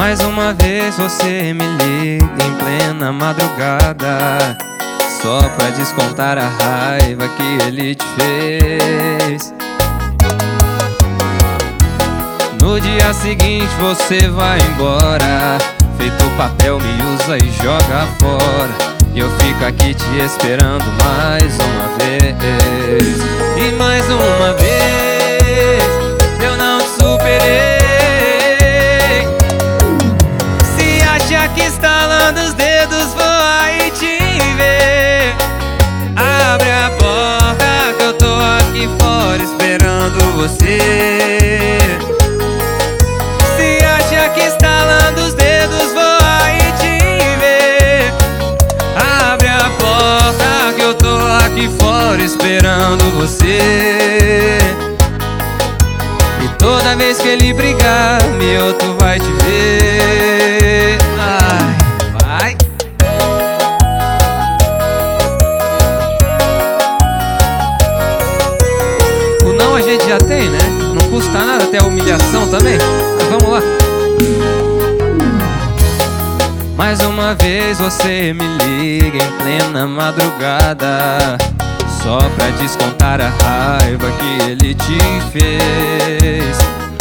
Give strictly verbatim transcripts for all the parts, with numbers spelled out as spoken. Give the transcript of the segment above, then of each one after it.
Mais uma vez você me liga em plena madrugada, só pra descontar a raiva que ele te fez. No dia seguinte você vai embora, feito papel me usa e joga fora. E eu fico aqui te esperando mais uma vez. E mais uma vez eu não te superei. Se acha que estalando os dedos vou aí te ver, abre a porta que eu tô aqui fora esperando você. Se acha que estalando os dedos vou aí te ver, abre a porta que eu tô aqui fora esperando você. E toda vez que ele brigar, meu outro vai te ver. Ai, vai. O não a gente já tem, né? Não custa nada ter a humilhação também. Mas vamos lá. Mais uma vez você me liga em plena madrugada, só pra descontar a raiva que ele te fez.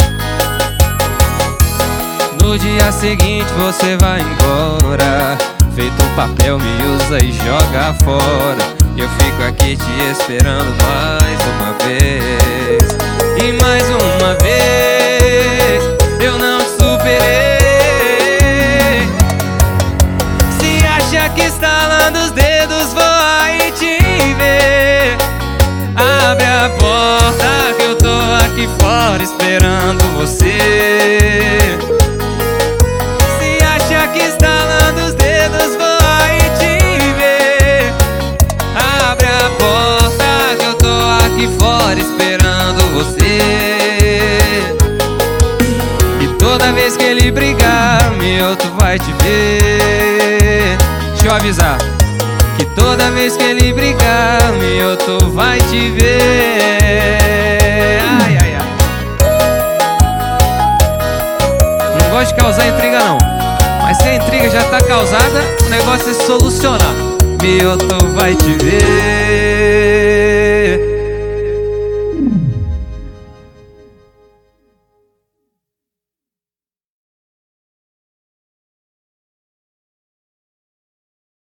No dia seguinte você vai embora, feito papel me usa e joga fora. E eu fico aqui te esperando mais uma vez. E mais uma vez eu não te superei. Se acha que estalando os dedos vou aí te ver, abre a porta que eu tô aqui fora esperando você. Se acha que estalando os dedos vou aí te ver, abre a porta que eu tô aqui fora esperando você. E toda vez que ele brigar, meu outro vai te ver. Deixa eu avisar que toda vez que ele brigar, meu outro vai te ver. Ai, ai, ai. Não gosto de causar intriga não, mas se a intriga já tá causada, o negócio é solucionar. Meu outro vai te ver.